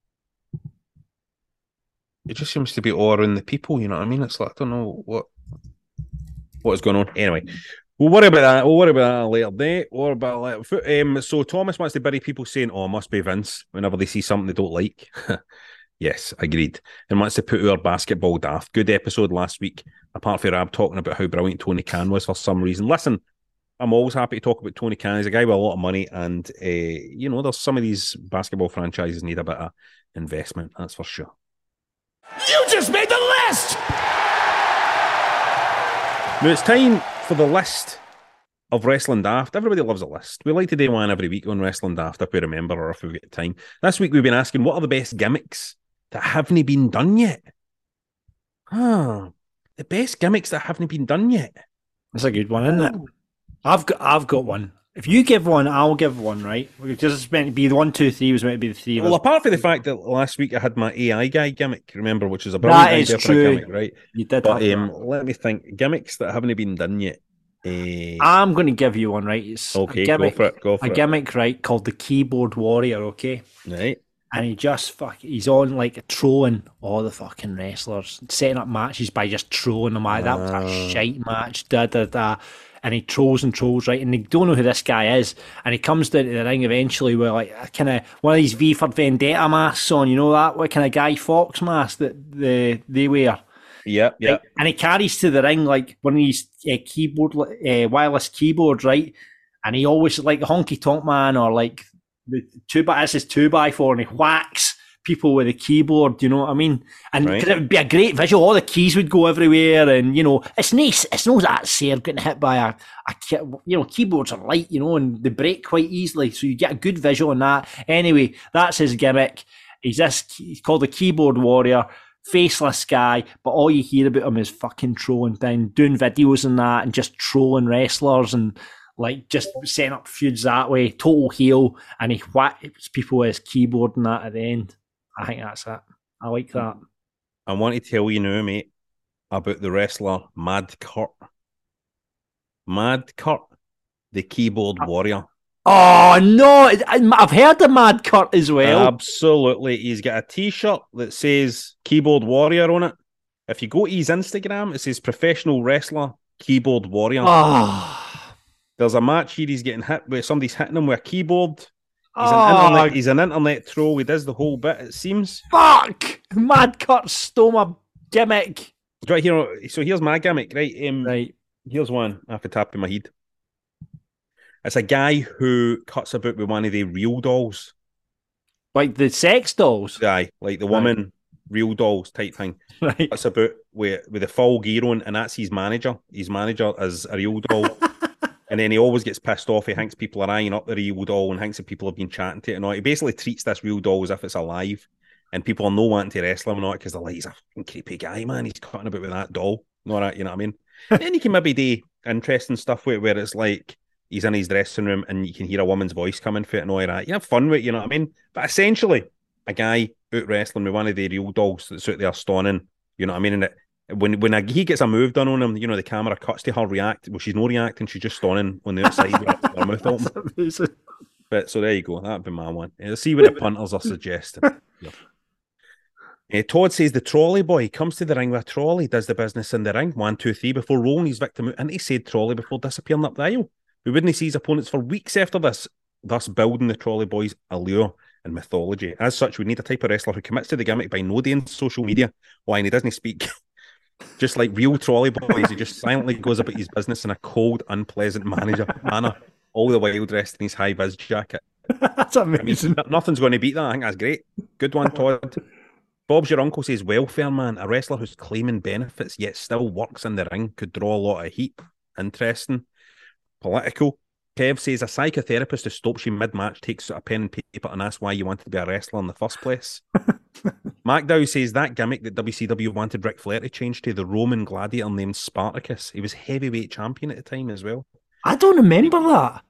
it just seems to be all around the people, you know what I mean? It's like I don't know what what is going on. Anyway, we'll worry about that. We'll worry about that at a later date. What about later? Um, so Thomas wants to bury people saying, "Oh, it must be Vince," whenever they see something they don't like. Yes, agreed. And wants to put our basketball daft. Good episode last week. Apart from Rab talking about how brilliant Tony Khan was for some reason. Listen, I'm always happy to talk about Tony Khan. He's a guy with a lot of money, and uh, you know, there's some of these basketball franchises need a bit of investment. That's for sure. You just made the list! Now it's time for the list of Wrestling Daft. Everybody loves a list. We like to do one every week on Wrestling Daft if we remember or if we've got time. This week we've been asking what are the best gimmicks that haven't been done yet? Ah, the best gimmicks that haven't been done yet. That's a good one, isn't it? I've got I've got one. If you give one, I'll give one, right? Because it's meant to be the one, two, three was meant to be the three of Well, us. apart from the fact that last week I had my A I guy gimmick, remember, which is a That brilliant is idea for a true. gimmick, right? You did But have um, that. let me think. Gimmicks that haven't been done yet. Uh, I'm going to give you one, right? It's Okay, a go gimmick, for it, go for a it. gimmick, right, called the Keyboard Warrior, okay? right. And he just fuck, he's on like trolling all the fucking wrestlers, setting up matches by just trolling them. Like, that was Ah. a shite match, da da da. And he trolls and trolls, right? And they don't know who this guy is. And he comes down to the ring eventually with like a kind of one of these V for Vendetta masks on, you know that? What kind of Guy Fawkes mask that they, they wear. Yep, yep. Right? And he carries to the ring like one of these uh, keyboard, uh, wireless keyboards, right? And he always, like Honky Tonk Man or like the two by, this is two by four, and he whacks people with a keyboard, you know what I mean? And Right. 'cause it would be a great visual, all the keys would go everywhere, and you know, it's nice, it's not that sad getting hit by a, a key- you know, keyboards are light, you know, and they break quite easily, so you get a good visual on that. Anyway, that's his gimmick. He's this, he's called the Keyboard Warrior, faceless guy, but all you hear about him is fucking trolling thing, doing videos and that, and just trolling wrestlers and like just setting up feuds that way, total heel, and he whacks people with his keyboard and that at the end. I think that's it. I like that. I want to tell you now, mate, about the wrestler Mad Kurt. Mad Kurt, the Keyboard Warrior. Oh no! I- I've heard of Mad Kurt as well. Absolutely. He's got a t-shirt that says Keyboard Warrior on it. If you go to his Instagram, it says Professional Wrestler Keyboard Warrior. Oh, There's a match here he's getting hit with, somebody's hitting him with a keyboard. He's, Oh. an internet, he's an internet troll. He does the whole bit, it seems. fuck! Mad Kurt stole my gimmick. Right here, so here's my gimmick, right? Um, Right. Here's one off the top of my head. It's a guy who cuts about with one of the real dolls. Like the sex dolls? Guy, like the woman real dolls type thing. Right. Cuts about with, with the full gear on, and that's his manager. His manager is a real doll. And then he always gets pissed off. He thinks people are eyeing up the real doll and thinks that people have been chatting to it and all. He basically treats this real doll as if it's alive. And people are no wanting to wrestle him and all because they're like, he's a fucking creepy guy, man. He's cutting about with that doll. No, that, you know what I mean? Then you can maybe do interesting stuff with it where it's like he's in his dressing room and you can hear a woman's voice coming for it and all that. You have fun with it, you know what I mean? But essentially, a guy out wrestling with one of the real dolls that's out there stunning, you know what I mean? And it, when when a, he gets a move done on him, you know, the camera cuts to her react. Well, she's not reacting, she's just stunning on the outside with her, her mouth open. But so there you go, that'd be my one. Uh, see what the punters are suggesting. Yep. Uh, Todd says the trolley boy comes to the ring with a trolley, does the business in the ring, one, two, three, before rolling his victim out into said trolley before disappearing up the aisle. We wouldn't see his opponents for weeks after this, thus building the trolley boy's allure and mythology. As such, we need a type of wrestler who commits to the gimmick by no day in social media. Why, and he doesn't speak. Just like real trolley boys, he just silently goes about his business in a cold, unpleasant manager manner, all the while dressed in his high-vis jacket. That's amazing. I mean, nothing's going to beat that. I think that's great. Good one, Todd. Bob's your uncle says, welfare man, a wrestler who's claiming benefits yet still works in the ring, could draw a lot of heat. Interesting. Political. Kev says, a psychotherapist who stops you mid-match takes out a pen and paper and asks why you wanted to be a wrestler in the first place. Mark Dow says, that gimmick that W C W wanted Ric Flair to change to the Roman gladiator named Spartacus. He was heavyweight champion at the time as well. I don't remember that.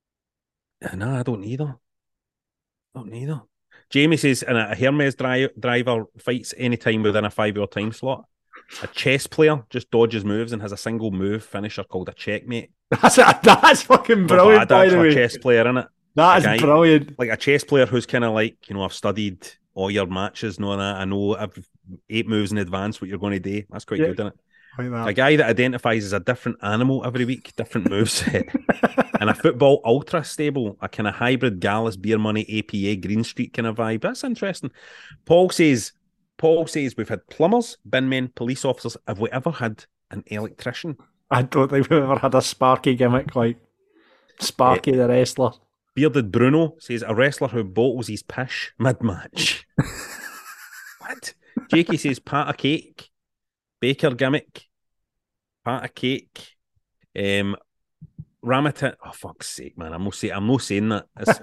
No, I don't either. I don't either. Jamie says, and a Hermes dri- driver fights anytime within a five-hour time slot. A chess player just dodges moves and has a single move finisher called a checkmate. That's that's fucking brilliant, by the way. A chess player, in it. That is brilliant. Like a chess player who's kind of like, you know, I've studied all your matches, know that. I know I've eight moves in advance what you're going to do. That's quite Yeah. good, isn't it? Like that. A guy that identifies as a different animal every week, different moveset. And a football ultra stable, a kind of hybrid Gallus, Beer Money, A P A, Green Street kind of vibe. That's interesting. Paul says, Paul says we've had plumbers, bin men, police officers. Have we ever had an electrician? I don't think we've ever had a Sparky gimmick like Sparky the wrestler. Bearded Bruno says a wrestler who bottles his pish mid-match. What? Jakey says pat a cake. Baker gimmick. Pat a cake. Um, Ramatin. Oh fuck's sake, man! I'm not saying. I'm not saying that. It's,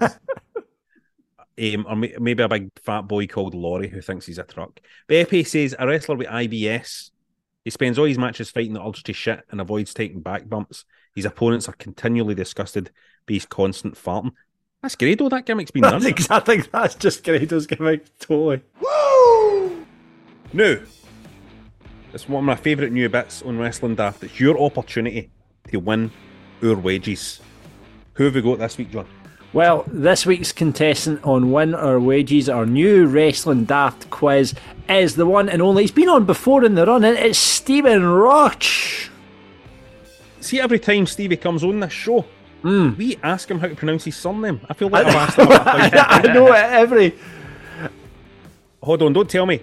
um, or may, maybe a big fat boy called Laurie who thinks he's a truck. Beppe says a wrestler with I B S. He spends all his matches fighting the urge to shit and avoids taking back bumps. His opponents are continually disgusted by his constant farting. That's Grado. That gimmick's been done. I think that's just Grado's gimmick, totally. Woo! Now, it's one of my favourite new bits on Wrestling Daft. It's your opportunity to win our wages. Who have we got this week, John? Well, this week's contestant on Win Our Wages, our new Wrestling Daft quiz, is the one and only. He's been on before in the run, and it's Stephen Roach. See, every time Stevie comes on this show, mm. we ask him how to pronounce his surname. I feel like I've asked him about I know it every. Hold on, don't tell me.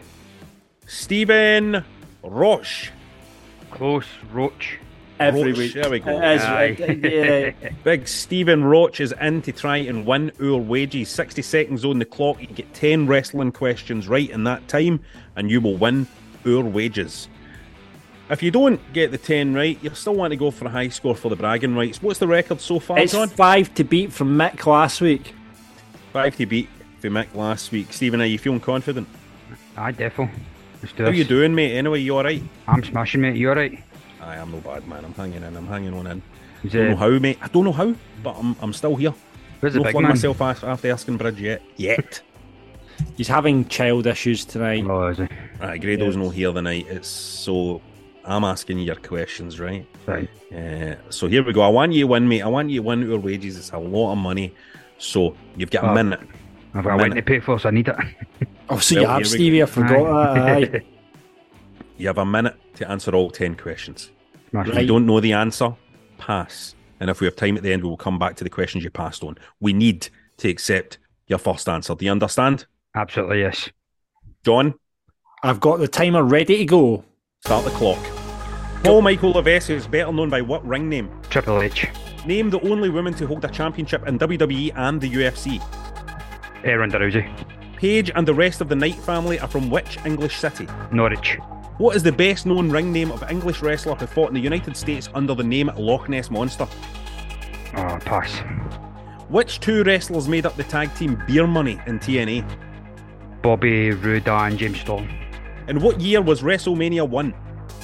Stephen Roach. Close, Roach. Every Roach, week. There we go. It is, yeah. Big Stephen Roach is in to try and win our wages. sixty seconds on the clock. You get ten wrestling questions right in that time, and you will win our wages. If you don't get the ten right, you still want to go for a high score for the bragging rights. What's the record so far, It's John? five to beat from Mick last week. Five to beat for Mick last week. Stephen, are you feeling confident? Aye, defo. Let's do How this. you doing, mate? Anyway, you alright? I'm smashing, mate. You alright? Aye, I'm no bad, man. I'm hanging in. I'm hanging on in. Is don't it- know how, mate. I don't know how, but I'm I'm still here. Where's the Not big flung man? myself af- after Erskine Bridge yet. Yet. He's having child issues tonight. Oh, is he? Right, Grado's Yes. not here tonight. It's so I'm asking you your questions, right? Right. Uh, so here we go. I want you to win, mate. I want you to win our wages. It's a lot of money. So you've got a Oh, minute. I've got a win to pay for, so I need it. Oh, so Well, you have, here we Stevie. go. I forgot that. Aye. You have a minute to answer all ten questions. Smash If it. you don't know the answer, pass. And if we have time at the end, we will come back to the questions you passed on. We need to accept your first answer. Do you understand? Absolutely, yes. John, I've got the timer ready to go. start the clock. Paul Michael Levesque is better known by what ring name? Triple H. Name the only woman to hold a championship in W W E and the U F C. Eh, Ronda Rousey. Paige and the rest of the Knight family are from which English city? Norwich. What is the best known ring name of English wrestler who fought in the United States under the name Loch Ness Monster? Oh, pass. Which two wrestlers made up the tag team Beer Money in T N A? Bobby Roode and James Storm. In what year was WrestleMania one?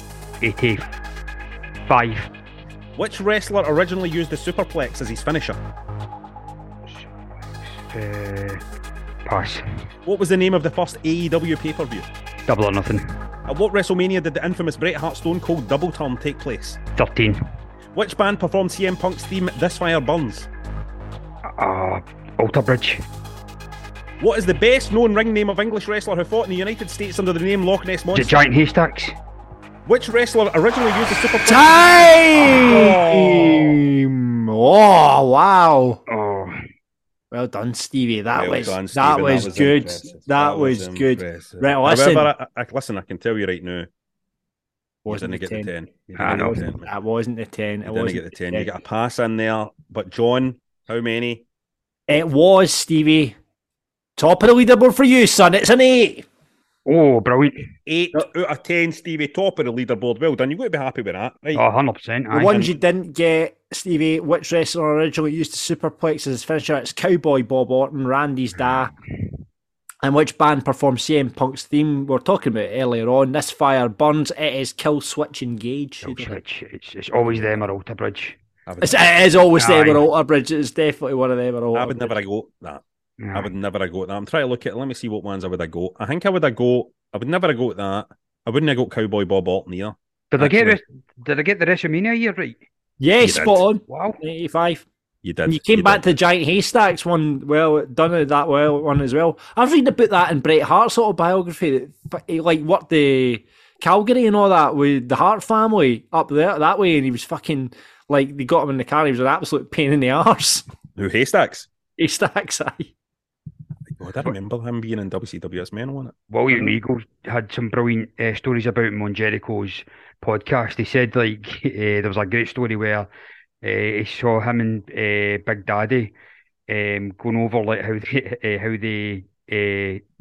eighty-five. Which wrestler originally used the superplex as his finisher? Uh, pass. What was the name of the first A E W pay-per-view? Double or nothing. At what WrestleMania did the infamous Bret Hart Stone Cold Double Turn take place? thirteen. Which band performed C M Punk's theme This Fire Burns? Uh, Alter Bridge. What is the best known ring name of English wrestler who fought in the United States under the name Loch Ness Monster? Gi- Giant Haystacks. Which wrestler originally used the superplex? Time! Oh, wow. Oh. Well done, Stevie. That Well was done, that Stephen. was That was good. impressive. That, That was, was good. impressive. Right, listen. However, I, I, listen, I can tell you right now, you Wasn't didn't the get the ten. ten. You I didn't know. get the ten. That wasn't the ten. It You didn't wasn't get the ten. You got a pass in there. But John, how many? It was, Stevie. Top of the leaderboard for you, son. It's an eight. Oh, brilliant. Eight out of ten, Stevie, top of the leaderboard. Well done. You've got to be happy with that. Right. Oh, one hundred percent. The ones you didn't get, Stevie, which wrestler originally used the superplex as his finisher? It's Cowboy Bob Orton, Randy's Da. And which band performed C M Punk's theme? We were talking about it earlier on. This Fire Burns. It is Kill Switch Engage. Kill Switch. It's, it's always them or Alter Bridge. It's, it is always them Aye. or Alter Bridge. It's definitely one of them or Alter I would Bridge. never go that. I Aye. would never go at that. I'm trying to look at. Let me see what ones I would have go. I think I would have go. I would never go at that. I wouldn't have got Cowboy Bob Orton either. Did I get Actually, the, Did I get the WrestleMania year right? Yeah, You did. spot on. Wow. eighty-five. You did. And you came you back did. to Giant Haystacks one, well, done it that well one as well. I was reading about that in Bret Hart's autobiography. That he, like, worked the Calgary and all that with the Hart family up there that way, and he was fucking, like, they got him in the car, he was an absolute pain in the arse. Who, Haystacks? Haystacks, aye. God, I remember him being in W C W as men, wasn't it? William Regal had some brilliant uh, stories about him on Jericho's podcast. He said, like, uh, there was a great story where uh, he saw him and uh, Big Daddy um, going over like how they uh, how they uh,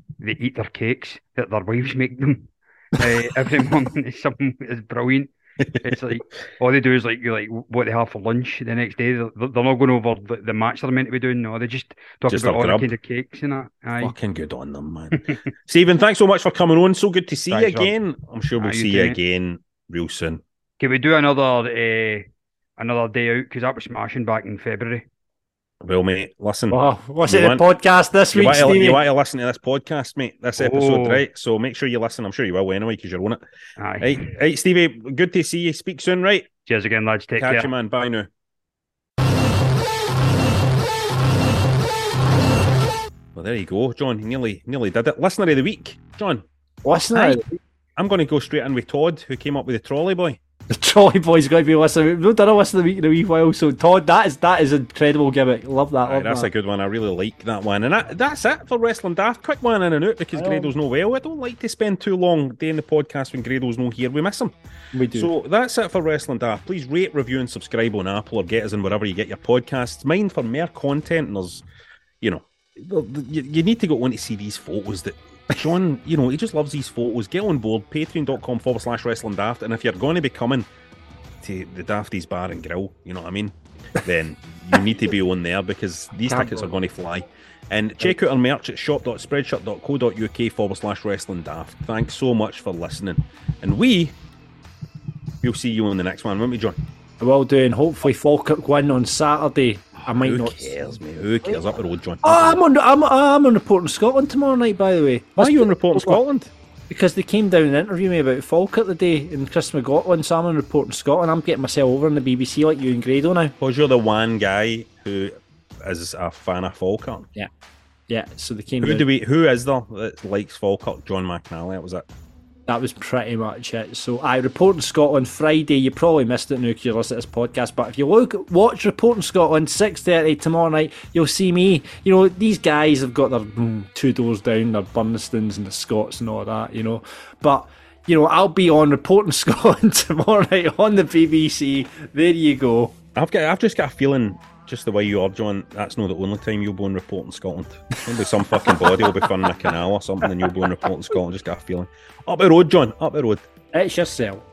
they eat their cakes that their wives make them uh, every morning. It's something is brilliant. It's like all they do is like you like what they have for lunch the next day. They're, they're not going over the, the match they're meant to be doing. No, they just talk Just about their all the grub. kind of cakes and that. Aye. Fucking good on them, man. Stephen, thanks so much for coming on. So good to see Thanks, you again. I'm sure we'll Aye, you see you too. again real soon. Can we do another uh, another day out because that was smashing back in February. Well, mate, listen. Oh, what's you it, the podcast this you week, want to, Stevie? You want to listen to this podcast, mate, this episode, Oh. right? So make sure you listen. I'm sure you will anyway because you're on it. Aye. Right, right, Stevie, good to see you. Speak soon, right? Cheers again, lads. Take Catch care. you, man. Bye now. Well, there you go, John. You nearly, nearly did it. Listener of the week, John. Listener Aye. of the I'm going to go straight in with Todd, who came up with the trolley boy. The Trolley Boy's got to be listening. We've not done a listen of the week in a wee while, so Todd, that is that is an incredible gimmick. Love that. Aye, Love that's that. a good one. I really like that one. And that, that's it for Wrestling Daft. Quick one in and out because Well. Grado's no well. I don't like to spend too long doing the podcast when Grado's no here. We miss him. We do. So that's it for Wrestling Daft. Please rate, review, and subscribe on Apple or get us in wherever you get your podcasts. Mind for more content, and there's, you know, you, you need to go on to see these photos that John, you know, he just loves these photos. Get on board, patreon.com forward slash Wrestling Daft. And if you're going to be coming to the Dafties Bar and Grill, you know what I mean, then you need to be on there because these Can't tickets go. are going to fly. And check out our merch at shop.spreadshirt.co.uk forward slash Wrestling Daft. Thanks so much for listening. And we we'll see you on the next one, won't we, John? Well doing. Hopefully, Falkirk win on Saturday. I might Who not. cares, mate? Who cares? Up the road, John. Oh, I'm on. I'm. I'm on reporting Scotland tomorrow night. By the way, Why are you on reporting Scotland? Because they came down and interviewed me about Falkirk the day in Chris McLaughlin, so I'm on reporting Scotland. I'm getting myself over on the B B C like you and Grado now. Because you're the one guy who is a fan of Falkirk. Yeah, yeah. So they came. Who down. do we? Who is there that likes Falkirk? John McNally. That was it. That was pretty much it. So I Reporting Scotland Friday. You probably missed it now because you listened to this podcast. But if you look, watch Reporting Scotland six thirty tomorrow night, you'll see me. You know, these guys have got their mm, two doors down, their Burnistons and the Scots and all that. You know, but you know, I'll be on Reporting Scotland tomorrow night on the B B C. There you go. I've got. I've just got a feeling. Just the way you are, John, that's not the only time you'll be on Reporting Scotland. Maybe some fucking body will be funding a canal or something and you'll be on Reporting Scotland. Just got a feeling. Up the road, John. Up the road. It's yourself.